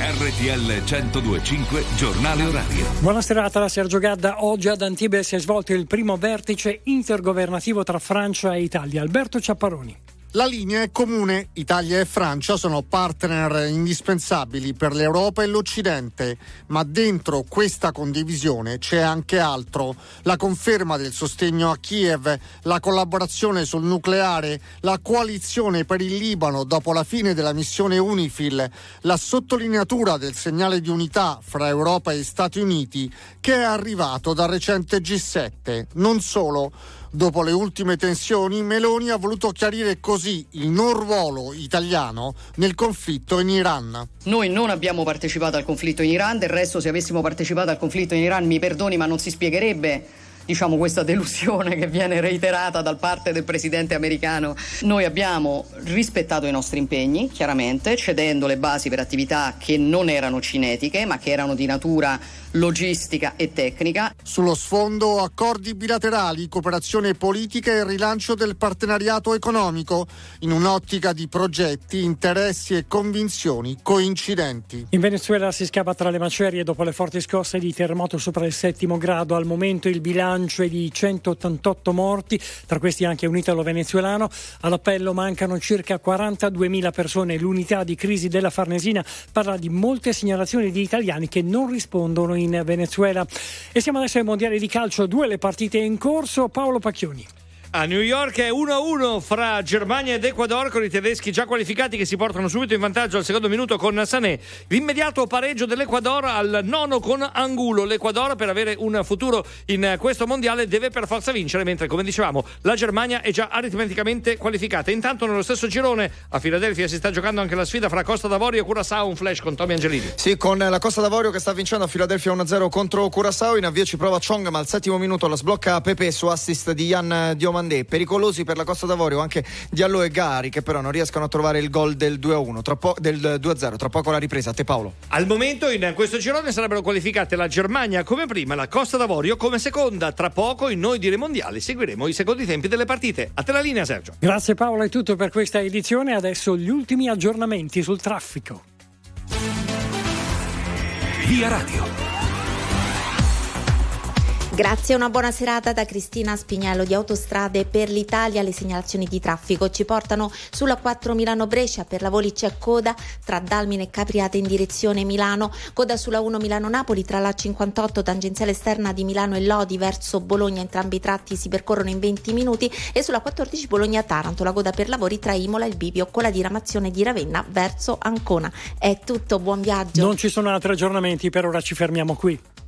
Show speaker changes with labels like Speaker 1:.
Speaker 1: RTL 102.5 Giornale Orario.
Speaker 2: Buona serata da Sergio Gadda. Oggi ad Antibes si è svolto il primo vertice intergovernativo tra Francia e Italia. Alberto Ciapparoni.
Speaker 3: La linea è comune, Italia e Francia sono partner indispensabili per l'Europa e l'Occidente, ma dentro questa condivisione c'è anche altro: la conferma del sostegno a Kiev, la collaborazione sul nucleare, la coalizione per il Libano dopo la fine della missione UNIFIL, la sottolineatura del segnale di unità fra Europa e Stati Uniti che è arrivato dal recente G7. Non solo. Dopo le ultime tensioni, Meloni ha voluto chiarire così il non ruolo italiano nel conflitto in Iran.
Speaker 4: Noi non abbiamo partecipato al conflitto in Iran, del resto se avessimo partecipato al conflitto in Iran, mi perdoni, ma non si spiegherebbe questa delusione che viene reiterata da parte del presidente americano. Noi abbiamo rispettato i nostri impegni, chiaramente, cedendo le basi per attività che non erano cinetiche, ma che erano di natura logistica e tecnica.
Speaker 3: Sullo sfondo, accordi bilaterali, cooperazione politica e rilancio del partenariato economico, in un'ottica di progetti, interessi e convinzioni coincidenti.
Speaker 2: In Venezuela si scava tra le macerie dopo le forti scosse di terremoto sopra il 7° grado. Al momento il bilancio è di 188 morti, tra questi anche un italo-venezuelano. All'appello mancano circa 42.000 persone. L'unità di crisi della Farnesina parla di molte segnalazioni di italiani che non rispondono in Venezuela. E siamo adesso ai mondiali di calcio, 2 le partite in corso. Paolo Pacchioni.
Speaker 5: A New York è 1-1 fra Germania ed Ecuador, con i tedeschi già qualificati che si portano subito in vantaggio al secondo minuto con Sané. L'immediato pareggio dell'Ecuador al 9° con Angulo. L'Ecuador, per avere un futuro in questo mondiale, deve per forza vincere, mentre, come dicevamo, la Germania è già aritmeticamente qualificata. Intanto nello stesso girone a Filadelfia si sta giocando anche la sfida fra Costa d'Avorio e Curaçao. Un flash con Tommy Angelini.
Speaker 6: Sì, con la Costa d'Avorio che sta vincendo a Filadelfia 1-0 contro Curaçao. In avvio ci prova Chong, ma al 7° minuto la sblocca Pepe su assist di Yan Diomandé. Pericolosi per la Costa d'Avorio anche Diallo e Gari, che però non riescono a trovare il gol del 2-1, del 2-0. Tra poco la ripresa. A te, Paolo.
Speaker 5: Al momento in questo girone sarebbero qualificate la Germania come prima, la Costa d'Avorio come seconda. Tra poco in Noi Dire Mondiali seguiremo i secondi tempi delle partite. A te la linea, Sergio.
Speaker 2: Grazie Paolo, è tutto per questa edizione. Adesso gli ultimi aggiornamenti sul traffico.
Speaker 1: Via Radio.
Speaker 7: Grazie, una buona serata da Cristina Spignello di Autostrade per l'Italia. Le segnalazioni di traffico ci portano sulla 4 Milano-Brescia. Per la Voli c'è coda tra Dalmine e Capriate in direzione Milano, coda sulla 1 Milano-Napoli tra la 58 tangenziale esterna di Milano e Lodi verso Bologna. Entrambi i tratti si percorrono in 20 minuti e sulla 14 Bologna-Taranto la coda per lavori tra Imola e il Bivio con la diramazione di Ravenna verso Ancona. È tutto, buon viaggio.
Speaker 2: Non ci sono altri aggiornamenti, per ora ci fermiamo qui.